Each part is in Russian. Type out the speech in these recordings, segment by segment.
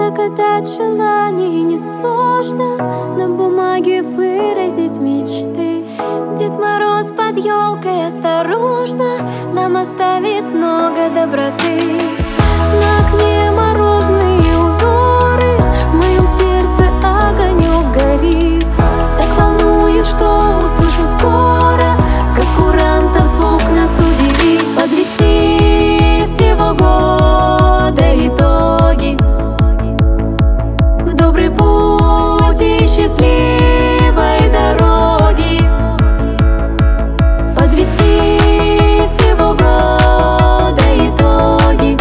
загадать желание несложно, на бумаге выразить мечты. Дед Мороз под елкой осторожно нам оставит много доброты. На окне морозные узоры, в моем сердце огонек горит. Так волнуюсь, что услышу скоро, как курантов звук нас удивит. Подвести всего года итоги, в добрый путь и счастливой дороги. Подвести всего года итоги,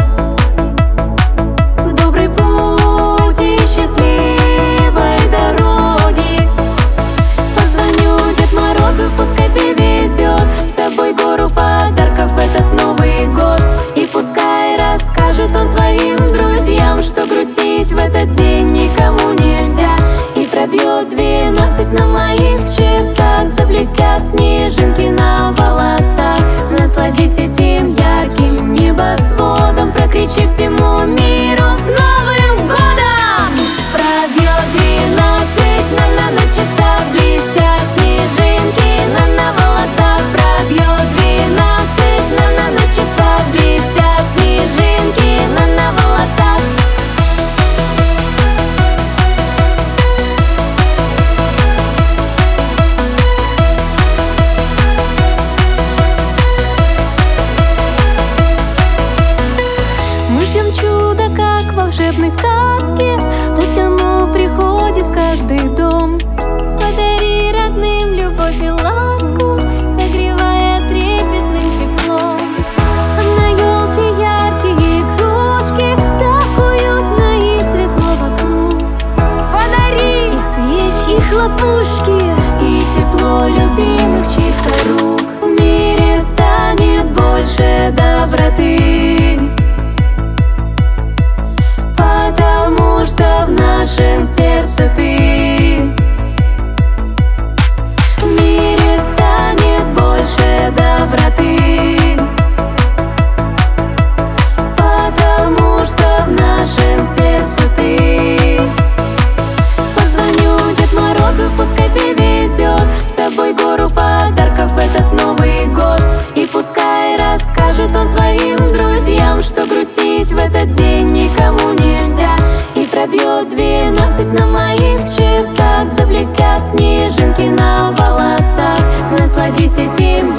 в добрый путь и счастливой дороги. Позвоню Дед Морозу, пускай привезет с собой гору подарков в этот Новый год. И пускай расскажет он своим друзьям, что грустить в этот день никому нельзя. И пробьет 12 на моих часах, заблестят снежинки на волосах. Насладись этим ярким небосводом, прокричи всему миру с Новым годом! Пробьет 12 на часах, блестят снежинки на волосах. Пробьет 12 на часах, блестят снежинки на волосах. Мы ждем чуда, как в волшебной сказке, пусть оно приходит в каждый дом. Подари родным любовь и ласку, согревая трепетным теплом. На елке яркие игрушки, так уютно и светло вокруг. Фонари и свечи, и хлопушки, и тепло любимых чьих-то рук. В мире станет больше доброты, потому что в нашем сердце ты. В мире станет больше доброты, потому что в нашем сердце ты. Позвоню Дед Морозу, пускай привезет с собой гору подарков в этот Новый год. И пускай расскажет он своим друзьям, что грустить в этот день никому нельзя. И пробьет 12 на моих часах, заблестят снежинки на волосах. Насладись этим